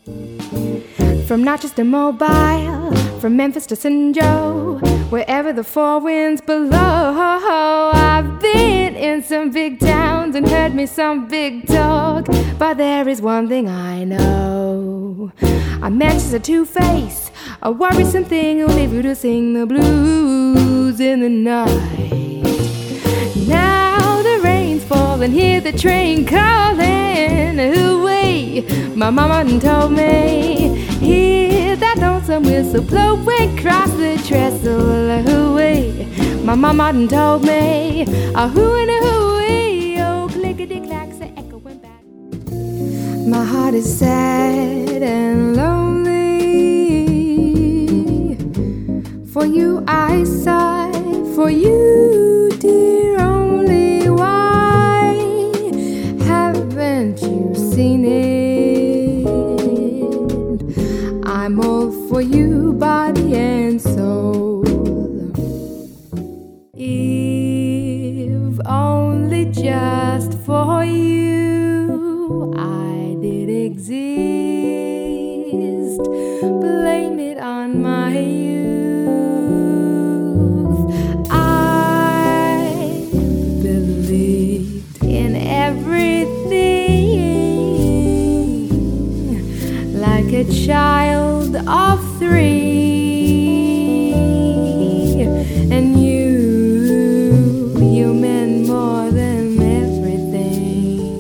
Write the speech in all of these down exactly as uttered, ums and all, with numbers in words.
From Natchez to Mobile, from Memphis to Saint Joe, wherever the four winds blow. I've been in some big towns and heard me some big talk, but there is one thing I know. A man's a two-face, a worrisome thing who'll leave you to sing the blues in the night. Now the rain's falling, hear the train calling. Away, my mama done told me. Hear that lonesome whistle blowing across the trestle. Away, my mama done told me. A hoo and a hooey, oh clickety clacks are echoing back. My heart is sad and lonely. For you I sigh, for you, dear, only. Why haven't you seen it? I'm all for you, body and soul. If only just for you I did exist. Blame it on my youth. I believed in everything like a child of three, and you, you meant more than everything.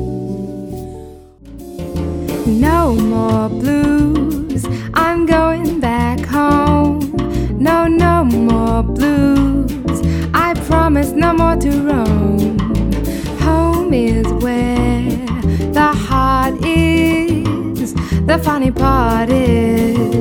No more blues, I'm going back home. No, no more blues, I promise no more to roam. Home is where the heart is. The funny part is